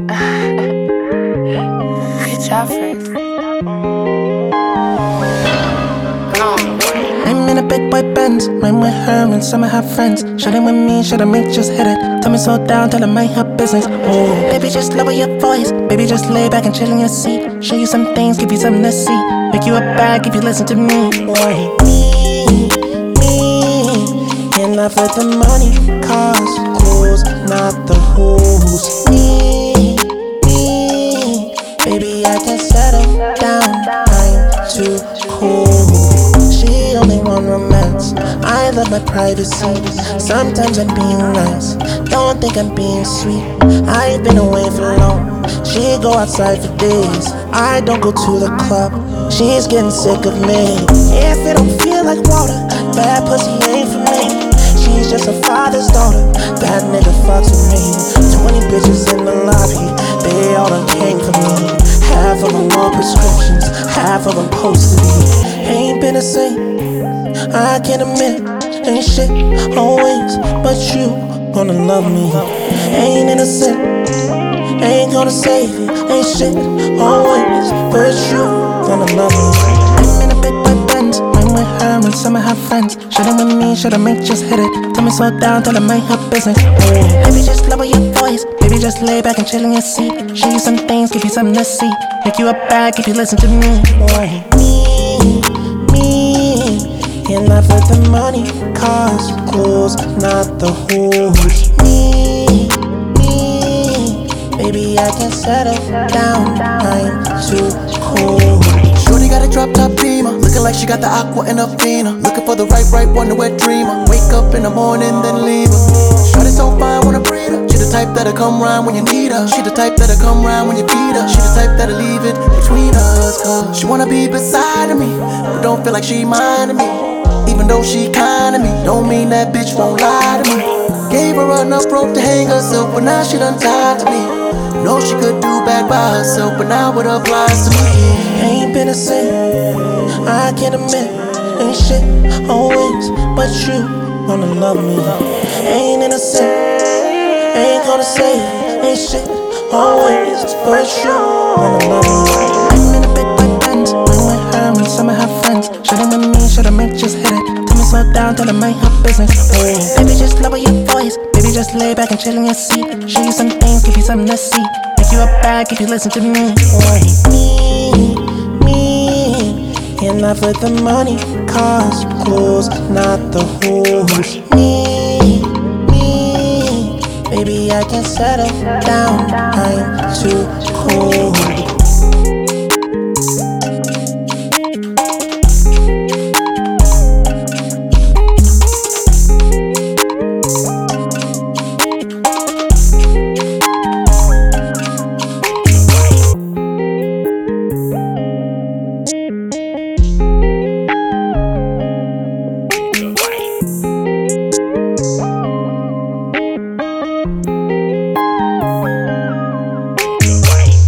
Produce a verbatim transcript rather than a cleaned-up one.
Good job, Frank. I'm in a big boy Benz, ride with her and some of her friends. Should've with me, should've make just hit it. Tell me slow down, tell her mind her business. Oh, baby, just lower your voice. Baby, just lay back and chill in your seat. Show you some things, give you something to see. Make you a bag if you listen to me. Boy, me, me, in love with the money, cars, clothes, not the hoes. Me, me, baby, I can settle down. I'm too cool. She only want romance. I love my privacy. Sometimes I'm being nice. Don't think I'm being sweet. I've been away for long. She go outside for days. I don't go to the club. She's getting sick of me. If it don't feel like water, bad pussy ain't for me. She's just her father's daughter. Bad nigga fucks with me. Twenty bitches in the lobby. They all done came for me. Half of them on prescriptions. Half of them posted me. Ain't been the same, I can admit. Ain't shit always, but you gonna love me. Ain't innocent, ain't gonna save you. Ain't shit always, but you gonna love me. I'm in a big boy Benz, I'm with her and some of her friends. Should've with me, should've make just hit it. Tell me slow down, tell her mind her business. Oh, baby, just lower your voice. Baby, just lay back and chill in your seat. Show you some things, give you something to see. Make you a bag if you listen to me. Boy, me, me, in love with the money, cars, clothes, not the hoes. Me, me, baby, I can settle down. I'm too cool. Shorty got a drop top beamer, looking like she got the aqua in her fina. Looking for the right, right one, the wet dreamer. Wake up in the morning, then leave her. Shorty so fine, wanna breed her. She the type that'll come round when you need her. She the type that'll come round when you feed her. She the type that'll leave it between us, cause she wanna be beside of me, but don't feel like she minding me. Even though she kind of me, don't mean that bitch won't lie to me. Gave her enough rope to hang herself, but now she done tied to me. Know she could do bad by herself, but now it applies to me. Ain't been the same, I can admit. Ain't shit always, but you gonna love me. Ain't innocent, ain't gonna save you. Ain't shit always, but you gonna love me. I'm in a big boy Benz, I'm with her and some of her friends. Should've with me, should've make just hit it. Tell me slow down, tell her mind her business. Oh, baby, just lower your voice. Baby, just lay back and chill in your seat. Show you some things, give you something to see. Make you a bag if you listen to me. Boy, me, me, in love with the money, cars, clothes, not the hoes. Me, me, baby, I can settle down. I'm